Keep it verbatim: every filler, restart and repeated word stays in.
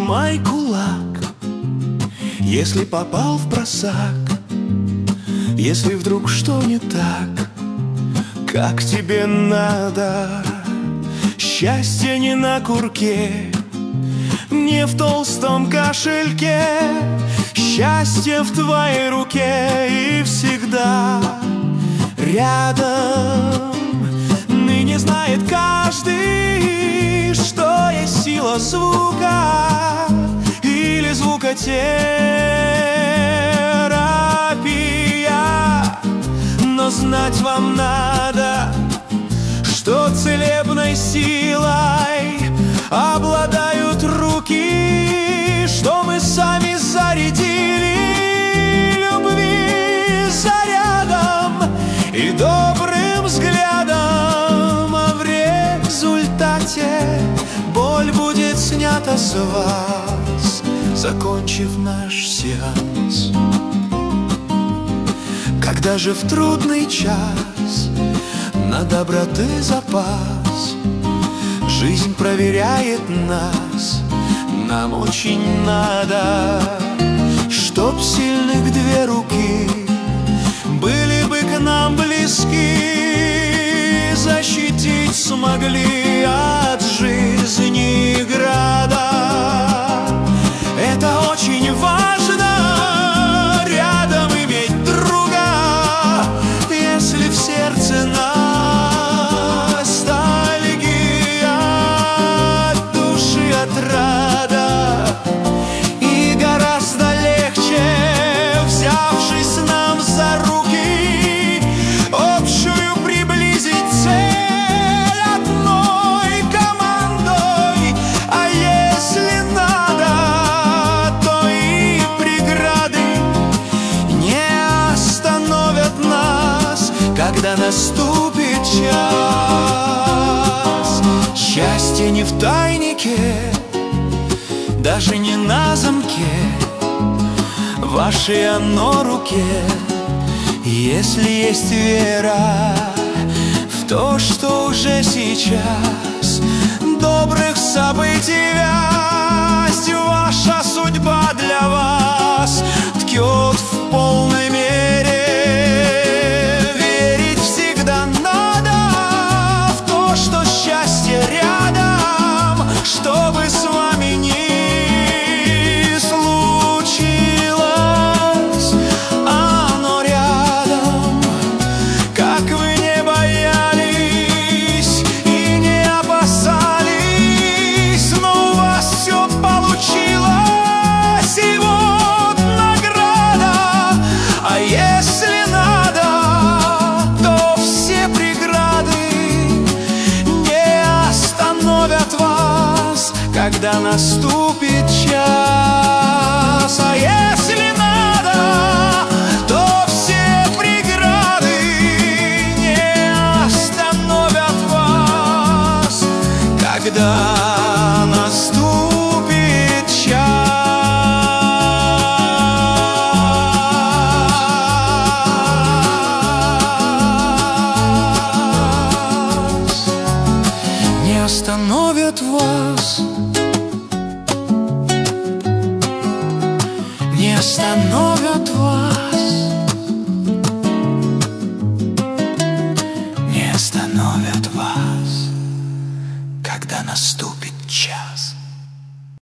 сжимай кулак, если попал в просак, если вдруг что не так, как тебе надо. Счастье не на курке, не в толстом кошельке. Счастье в твоей руке и всегда рядом. Ныне знает каждый, что есть сила звука или звукотерапия. Но знать вам надо, что целебной силой обладают руки, что мы сами зарядили любви зарядом и добрым взглядом, а в результате боль будет снята с вас, закончив наш сеанс. Когда же в трудный час на доброты запас жизнь проверяет нас, нам очень надо, чтоб сильных две руки были бы к нам близки, защитить смогли от жизни града. Это очень важно, рядом иметь друга, если в сердце ностальгия, от души отрада. И гораздо легче, взявшись нам за руки, общую приблизить цель одной командой. А если надо, то и преграды не остановят нас, когда наступит час. Счастье не в тайнике, даже не на замке, в вашей оно руке. Если есть вера в то, что уже сейчас добрых событий вязь, ваша судьба для вас ткет в полной мере. Верить всегда надо в то, что счастье рядом, чтобы с вами не случилось, оно рядом. Как вы не боялись и не опасались, но у вас все получилось, и вот награда. А если надо, то все преграды не остановят вас, когда наступит час. А если надо, то все преграды не остановят вас, когда наступит час. Не остановят вас, не остановят вас, не остановят вас, когда наступит час.